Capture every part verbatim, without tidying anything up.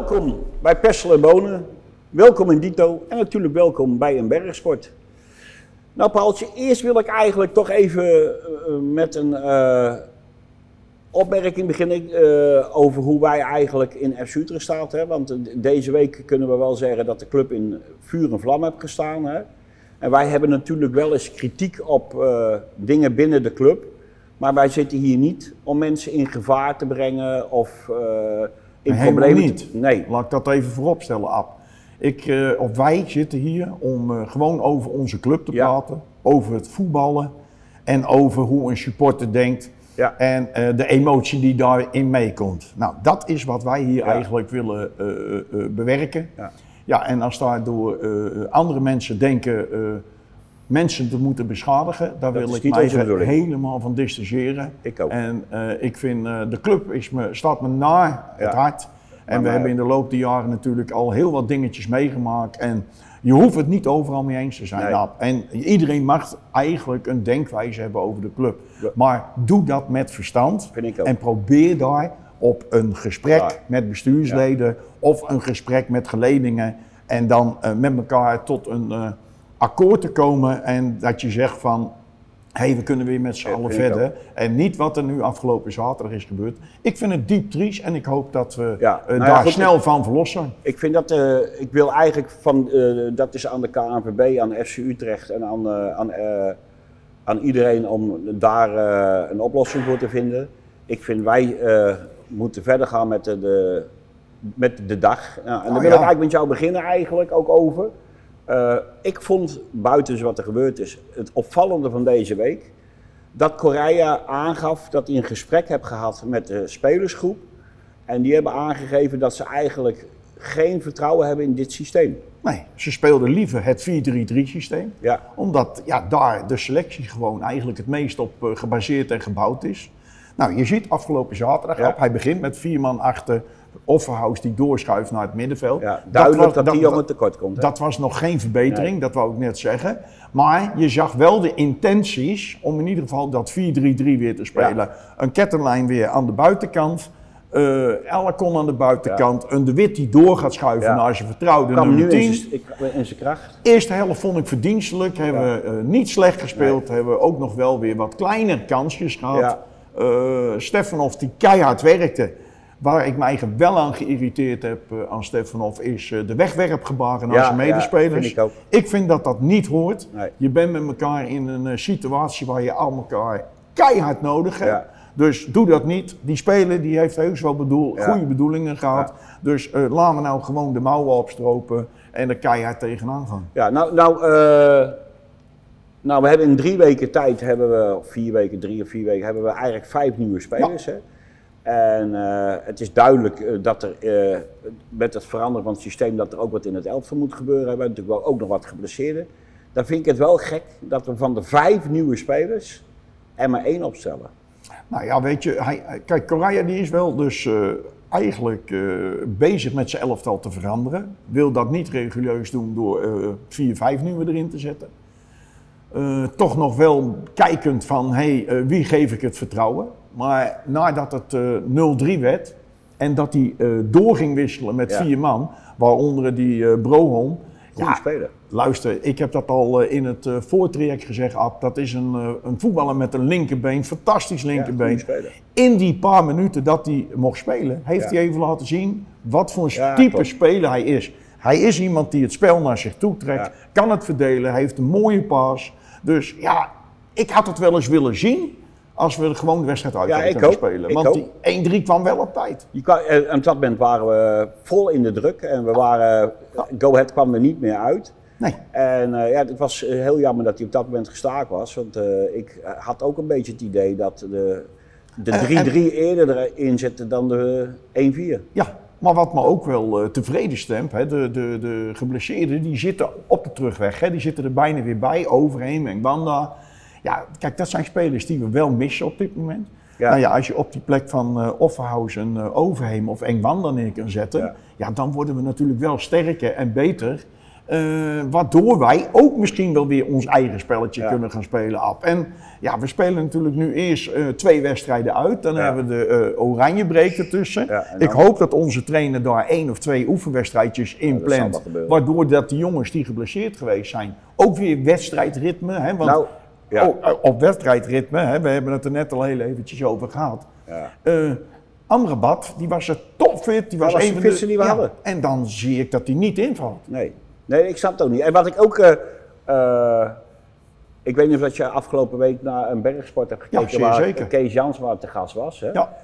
welkom bij Pessel en Bonen, welkom in Dito en natuurlijk welkom bij een Bergsport. Nou Paaltje, eerst wil ik eigenlijk toch even uh, met een uh, opmerking beginnen uh, over hoe wij eigenlijk in F C Utrecht staan. Hè? Want uh, deze week kunnen we wel zeggen dat de club in vuur en vlam heeft gestaan. Hè? En wij hebben natuurlijk wel eens kritiek op uh, dingen binnen de club. Maar wij zitten hier niet om mensen in gevaar te brengen of uh, in nee, problemen niet. te... Nee. Laat ik dat even voorop stellen, Ab. Ik, uh, of wij zitten hier om uh, gewoon over onze club te ja. praten, over het voetballen en over hoe een supporter denkt ja. en uh, de emotie die daarin meekomt. Nou, dat is wat wij hier ja. eigenlijk willen uh, uh, bewerken. Ja. Ja, en als daardoor uh, andere mensen denken uh, mensen te moeten beschadigen, daar dat wil ik mij helemaal van distancieren. Ik ook. En uh, ik vind uh, de club is me, staat me naar ja. het hart. En we hebben in de loop der jaren natuurlijk al heel wat dingetjes meegemaakt. En je hoeft het niet overal mee eens te zijn. Nee. Nou, en iedereen mag eigenlijk een denkwijze hebben over de club. Ja. Maar doe dat met verstand. En probeer daar op een gesprek ja. met bestuursleden ja. of een gesprek met geledingen. En dan uh, met elkaar tot een uh, akkoord te komen. En dat je zegt van... hé, hey, we kunnen weer met z'n allen verder. En niet wat er nu afgelopen zaterdag is gebeurd. Ik vind het diep triest en ik hoop dat we ja, uh, nou daar ja, goed, snel van verlossen. Ik vind dat, uh, ik wil eigenlijk van, uh, dat is aan de K N V B, aan F C Utrecht en aan, uh, aan, uh, aan iedereen om daar uh, een oplossing voor te vinden. Ik vind wij uh, moeten verder gaan met de, de, met de dag. Nou, en daar oh, wil ja. ik eigenlijk met jou beginnen eigenlijk ook over. Uh, ik vond, buiten wat er gebeurd is, het opvallende van deze week, dat Correia aangaf dat hij een gesprek heeft gehad met de spelersgroep. En die hebben aangegeven dat ze eigenlijk geen vertrouwen hebben in dit systeem. Nee, ze speelden liever het vier drie drie systeem. Ja. Omdat ja, daar de selectie gewoon eigenlijk het meest op uh, gebaseerd en gebouwd is. Nou, je ziet afgelopen zaterdag, ja. op, hij begint met vier man achter Offerhuis die doorschuift naar het middenveld. Ja, duidelijk dat, was, dat, dat die jongen tekort komt. Hè? Dat was nog geen verbetering, nee. dat wou ik net zeggen. Maar je zag wel de intenties om in ieder geval dat vier drie drie weer te spelen. Ja. Een kettenlijn weer aan de buitenkant. Uh, Elkon aan de buitenkant. Ja. Een De Wit die door gaat schuiven ja. naar zijn vertrouwde nummer tien. In zijn kracht. Eerste helft vond ik verdienstelijk. Hebben we ja. uh, niet slecht gespeeld. Nee. Hebben we ook nog wel weer wat kleiner kansjes gehad. Ja. Uh, Stefanov die keihard werkte. Waar ik me eigenlijk wel aan geïrriteerd heb uh, aan Stefanov is uh, de wegwerpgebaren naar ja, zijn medespelers. Ja, vind ik, ik vind dat dat niet hoort. Nee. Je bent met elkaar in een uh, situatie waar je al elkaar keihard nodig hebt. Ja. Dus doe dat niet. Die speler die heeft heus wel bedoel, ja. goede bedoelingen gehad. Ja. Dus uh, laten we nou gewoon de mouwen opstropen en er keihard tegenaan gaan. Ja, nou, nou, uh, nou we hebben in drie weken tijd, hebben we, of vier weken, drie of vier weken, hebben we eigenlijk vijf nieuwe spelers. Ja. Hè? En uh, het is duidelijk uh, dat er uh, met het veranderen van het systeem dat er ook wat in het elftal moet gebeuren. We hebben natuurlijk wel ook nog wat geblesseerden. Dan vind ik het wel gek dat we van de vijf nieuwe spelers er maar één opstellen. Nou ja, weet je, hij, kijk, Correia die is wel dus uh, eigenlijk uh, bezig met zijn elftal te veranderen. Wil dat niet religieus doen door uh, vier, vijf nieuwe erin te zetten. Uh, toch nog wel kijkend van, hé, hey, uh, wie geef ik het vertrouwen? Maar nadat het uh, nul drie werd en dat hij uh, door ging wisselen met ja. vier man, waaronder die uh, Broholm. Goeie ja, speler. Luister, ik heb dat al uh, in het uh, voortraject gezegd, Ab, dat is een, uh, een voetballer met een linkerbeen, fantastisch linkerbeen. Ja, in die paar minuten dat hij mocht spelen, heeft ja. hij even laten zien wat voor een ja, type klopt. speler hij is. Hij is iemand die het spel naar zich toe trekt, ja. kan het verdelen, heeft een mooie paas. Dus ja, ik had het wel eens willen zien. Als we gewoon de wedstrijd uit ja, hadden kunnen spelen. Want die één drie kwam wel op tijd. Kan, en op dat moment waren we vol in de druk. En we waren, ja. Go Ahead kwam er niet meer uit. Nee. En uh, ja, het was heel jammer dat hij op dat moment gestaakt was. Want uh, ik had ook een beetje het idee dat de, de drie drie uh, eerder erin zette dan de één vier. Ja, maar wat me ook wel uh, tevreden stemt. Hè, de, de, de geblesseerden die zitten op de terugweg. Hè, die zitten er bijna weer bij. Overheen en Banda. Ja, kijk, dat zijn spelers die we wel missen op dit moment. Ja. Nou ja, als je op die plek van uh, Offerhuis een uh, Overheem of Engwanda neer kan zetten, ja. ja, dan worden we natuurlijk wel sterker en beter. Uh, waardoor wij ook misschien wel weer ons eigen spelletje ja. kunnen gaan spelen, Ab. En ja, we spelen natuurlijk nu eerst uh, twee wedstrijden uit. Dan ja. hebben we de uh, Oranjebreek ertussen. Ja, dan... Ik hoop dat onze trainer daar één of twee oefenwedstrijdjes in ja, plant. Waardoor dat de jongens die geblesseerd geweest zijn ook weer wedstrijdritme. Hè, want nou, ja. oh, op wedstrijdritme, hè, we hebben het er net al heel eventjes over gehad. Ja. Uh, Amrabat, die was er topfit. Die was, was een de fitste die we ja, hadden. En dan zie ik dat hij niet invalt. Nee. Nee, ik snap het ook niet. En wat ik ook, uh, uh, ik weet niet of dat je afgelopen week naar een bergsport hebt gekeken, ja, waar zeker. Kees Jansma te gast was. Hè? Ja.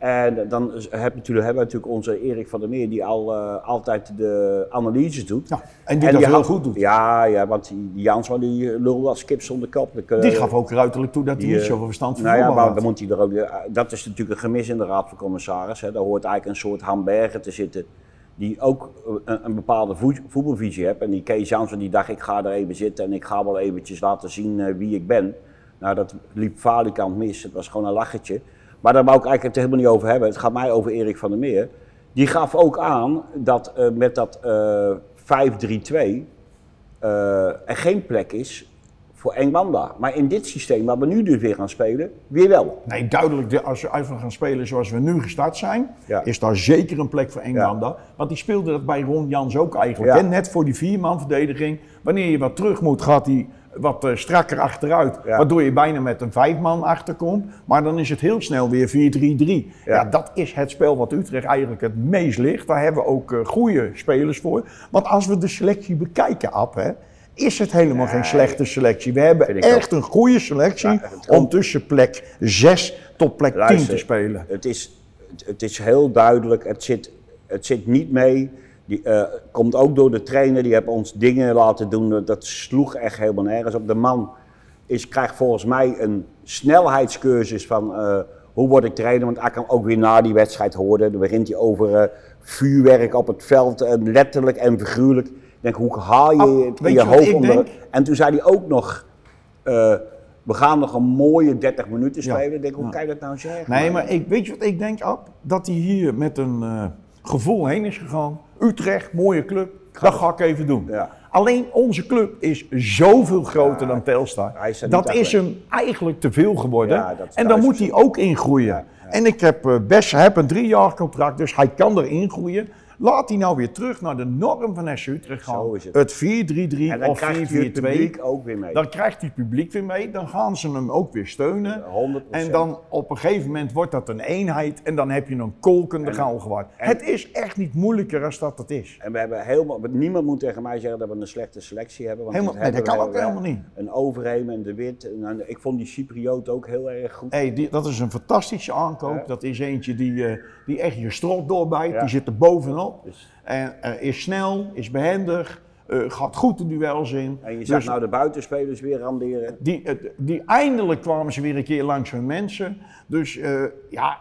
En dan heb natuurlijk, hebben we natuurlijk onze Erik van der Meer, die al, uh, altijd de analyses doet. Ja, en die en dat die heel goed doet. Ja, ja, want die Jansma die lulde als kip zonder kop. Uh, die gaf ook ruiterlijk toe dat hij niet zoveel verstand van nou voetbal ja, maar had. Dan moet hij er ook, uh, dat is natuurlijk een gemis in de Raad van Commissaris. Hè. Daar hoort eigenlijk een soort Hamberger te zitten. Die ook een, een bepaalde voetbalvisie heeft. En die Kees Jansson die dacht, ik ga er even zitten en ik ga wel eventjes laten zien uh, wie ik ben. Nou, dat liep falikant mis. Het was gewoon een lachetje. Maar daar wou ik eigenlijk het helemaal niet over hebben. Het gaat mij over Erik van der Meer. Die gaf ook aan dat uh, met dat uh, vijf drie twee uh, er geen plek is voor Engbanda. Maar in dit systeem waar we nu dus weer gaan spelen, weer wel. Nee, duidelijk, als we even gaan spelen zoals we nu gestart zijn, ja. is daar zeker een plek voor Engbanda. Ja. Want die speelde dat bij Ron Jans ook eigenlijk. Ja. Net voor die vierman-verdediging. Wanneer je wat terug moet, gaat hij wat uh, strakker achteruit. Ja. Waardoor je bijna met een vijfman achterkomt. Maar dan is het heel snel weer vier drie drie. Ja. ja, dat is het spel wat Utrecht eigenlijk het meest ligt. Daar hebben we ook uh, goede spelers voor. Want als we de selectie bekijken, Ab, hè, is het helemaal nee, geen slechte selectie. We hebben echt ook een goede selectie ja, om tussen plek zes tot plek Luister, tien te spelen. Het is, het is heel duidelijk, het zit, het zit niet mee. Die uh, komt ook door de trainer, die heeft ons dingen laten doen, dat sloeg echt helemaal nergens op. De man is, krijgt volgens mij een snelheidscursus van uh, hoe word ik trainer, want hij kan ook weer na die wedstrijd horen. Dan begint hij over uh, vuurwerk op het veld, uh, letterlijk en figuurlijk. Ik denk, hoe haal je Ab, het in je hoofd onder? En toen zei hij ook nog, uh, we gaan nog een mooie dertig minuten spelen. Ja. Ik denk, hoe ja. kan je dat nou zeggen? Nee, maar ik, weet je wat ik denk, Ab? Dat hij hier met een uh, gevoel heen is gegaan. Utrecht, mooie club, dat ga ik even doen. Ja. Alleen onze club is zoveel groter ja, dan Telstar. Dat is hem eigenlijk te veel geworden. Ja, en dan moet hij ook ingroeien. Ja, ja. En ik heb uh, best heb een drie jaar contract, dus hij kan erin groeien. Laat hij nou weer terug naar de norm van F C Utrecht gaan. Het. het vier drie drie of vier vier twee. Ook weer mee. Dan krijgt hij het publiek weer mee. Dan gaan ze hem ook weer steunen. honderd procent. En dan op een gegeven moment wordt dat een eenheid. En dan heb je een kolkende Galgenwaard. Het is echt niet moeilijker als dat het is. En we hebben helemaal, niemand moet tegen mij zeggen dat we een slechte selectie hebben. Want helemaal, nee, dat kan ook helemaal niet. Een Overheem en De Wit. En, ik vond die Cypriot ook heel erg goed. Hey, die, dat is een fantastische aankoop. Ja. Dat is eentje die, uh, die echt je strot doorbijt. Ja. Die zit er bovenop. Dus. En uh, is snel, is behendig, uh, gaat goed de duels in. En je zag dus, nou de buitenspelers weer randeren. Die, uh, die eindelijk kwamen ze weer een keer langs hun mensen. Dus uh, ja,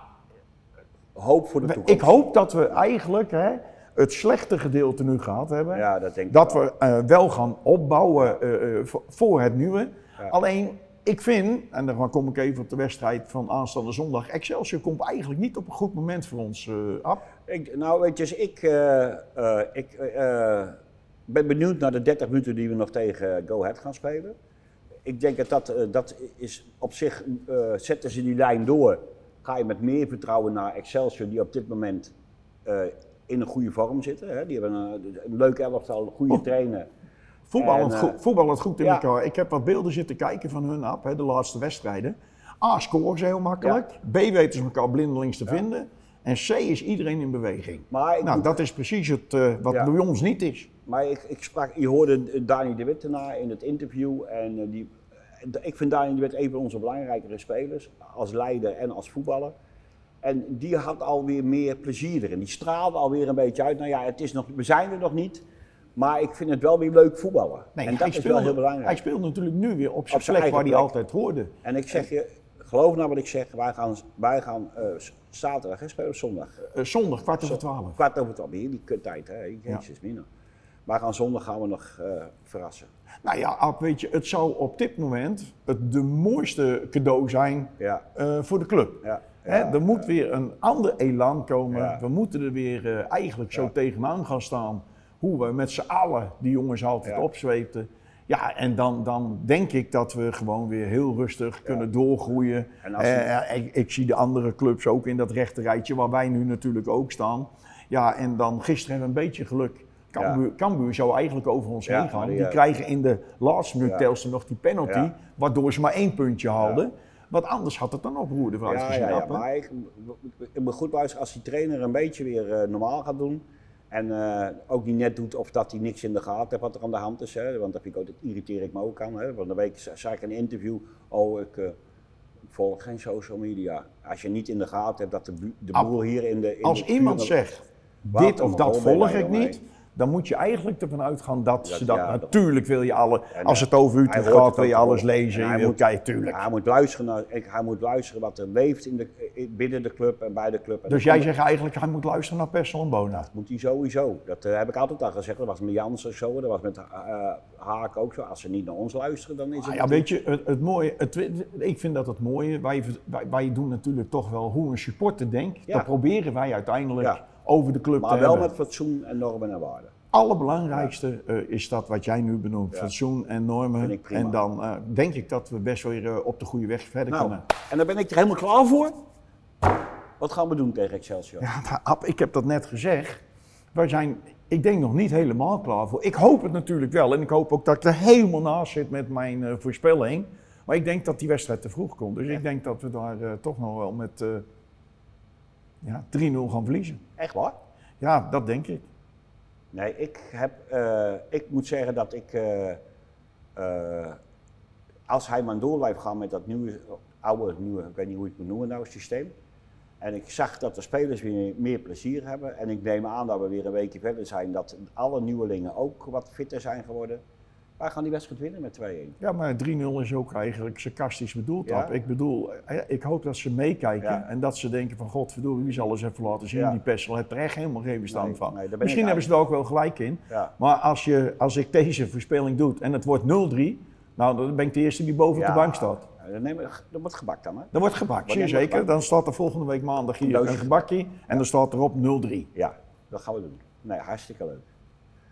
hoop voor de toekomst. Ik hoop dat we eigenlijk hè, het slechte gedeelte nu gehad hebben. Ja, dat denk ik dat wel. we uh, wel gaan opbouwen uh, uh, voor het nieuwe. Ja. Alleen, ik vind, en dan kom ik even op de wedstrijd van aanstaande zondag, Excelsior komt eigenlijk niet op een goed moment voor ons uh, af. Ik, nou, weet je, ik, uh, uh, ik uh, ben benieuwd naar de dertig minuten die we nog tegen Go Ahead gaan spelen. Ik denk dat dat, uh, dat is op zich, uh, zetten ze die lijn door, ga je met meer vertrouwen naar Excelsior die op dit moment uh, in een goede vorm zitten. Hè? Die hebben een, een leuk elftal, een goede oh. trainer. Voetbal het, uh, goed, voetbal het goed in ja. elkaar. Ik heb wat beelden zitten kijken van hun af, hè, de laatste wedstrijden. A, scoren ze heel makkelijk. Ja. B, weten ze elkaar blindelings te ja. vinden. En C, is iedereen in beweging. Maar nou, moet... dat is precies het, uh, wat ja. bij ons niet is. Maar ik, ik sprak, je hoorde Dani de Wit daarna in het interview. En uh, die, ik vind Dani de Wit een van onze belangrijkere spelers. Als leider en als voetballer. En die had alweer meer plezier erin. Die straalde alweer een beetje uit. Nou ja, het is nog, we zijn er nog niet. Maar ik vind het wel weer leuk voetballen. Nee, en dat is speelde, wel heel belangrijk. Hij speelt natuurlijk nu weer op zijn plek waar hij altijd hoorde. En ik zeg je, geloof nou wat ik zeg, wij gaan, wij gaan uh, zaterdag hè, spelen of zondag? Uh, zondag, kwart over twaalf. Kwart over twaalf, hier die kuttijd, hè. Jezus, ja. Maar gaan zondag gaan we nog uh, verrassen. Nou ja, Ab, weet je, het zou op dit moment het de mooiste cadeau zijn ja. uh, voor de club. Ja. Ja, Hè, er moet ja. weer een ander elan komen. Ja. We moeten er weer uh, eigenlijk zo ja. tegenaan gaan staan hoe we met z'n allen die jongens altijd Ja. opzweepten. Ja, en dan, dan denk ik dat we gewoon weer heel rustig ja. kunnen doorgroeien. En als je... uh, ik, ik zie de andere clubs ook in dat rechte rijtje, waar wij nu natuurlijk ook staan. Ja, en dan gisteren hebben we een beetje geluk. Cambuur, ja. Cambuur zou eigenlijk over ons ja, heen gaan. Die, die krijgen in de laatste minuut ja. telsten nog die penalty, ja. waardoor ze maar één puntje haalden. Ja. Want anders had het dan ook roerde vooruit ja, gezien. Ja, ja, maar ik, ik moet goed luisteren als die trainer een beetje weer uh, normaal gaat doen. En uh, ook niet net doet of dat hij niks in de gaten heeft wat er aan de hand is. Hè? Want dat, vind ik ook, dat irriteer ik me ook aan. Hè? Van de week zei ik in een interview, oh ik, uh, ik volg geen social media. Als je niet in de gaten hebt dat de, bu- de boel hier in de... In als de iemand buren, zegt, dit of dat volg ik niet, dan moet je eigenlijk ervan uitgaan dat, dat ze dat... Ja, natuurlijk wil je alle, als het over Utrecht gaat, wil je alles lezen. En hij, moet, kijken, tuurlijk. hij moet luisteren naar, hij moet luisteren wat er leeft in de, binnen de club en bij de club. En dus jij zegt eigenlijk, hij moet luisteren naar Persson en Bona? Dat moet hij sowieso. Dat uh, heb ik altijd al gezegd. Dat was met Jansen zo, dat was met uh, Haak ook zo. Als ze niet naar ons luisteren, dan is het... Ah, ja, weet je, het, het mooie, het, ik vind dat het mooie, wij, wij, wij doen natuurlijk toch wel hoe een supporter denkt. Ja. Dat proberen wij uiteindelijk... Ja. over de club maar te wel hebben. Met fatsoen en normen en waarden. Allerbelangrijkste ja. uh, is dat wat jij nu benoemt, ja. fatsoen en normen. En dan uh, denk ik dat we best weer uh, op de goede weg verder nou, kunnen. En dan ben ik er helemaal klaar voor. Wat gaan we doen tegen Excelsior? Ja, nou, Ab, ik heb dat net gezegd. Wij zijn, ik denk nog niet helemaal klaar voor. Ik hoop het natuurlijk wel en ik hoop ook dat ik er helemaal naast zit met mijn uh, voorspelling. Maar ik denk dat die wedstrijd te vroeg komt. Dus ja. ik denk dat we daar uh, toch nog wel met uh, ja, drie nul gaan verliezen. Echt waar? Ja, dat denk ik. Nee, ik, heb, uh, ik moet zeggen dat ik, uh, uh, als hij maar door blijft gaan met dat nieuwe, oude, nieuwe, ik weet niet hoe ik het moet noemen nou, systeem. En ik zag dat de spelers weer meer plezier hebben. En ik neem aan dat we weer een weekje verder zijn, dat alle nieuwelingen ook wat fitter zijn geworden. Wij gaan die wedstrijd winnen met twee-een. Ja, maar drie nul is ook eigenlijk sarcastisch bedoeld. Ja? Ik bedoel, ik hoop dat ze meekijken ja. en dat ze denken van godverdomme, wie zal eens even laten zien. Ja. Die Persson heeft er echt helemaal geen bestand nee, van. Nee, Misschien hebben ze er ook wel gelijk in. Ja. Maar als, je, als ik deze voorspelling doe en het wordt nul drie, nou dan ben ik de eerste die boven ja. op de bank staat. Dan, neem, dan wordt gebak dan, hè? Dan wordt gebak, zeer zeker. Gebak? Dan staat er volgende week maandag hier een gebakje en dan staat erop nul drie. Ja, dat gaan we doen. Nee, hartstikke leuk.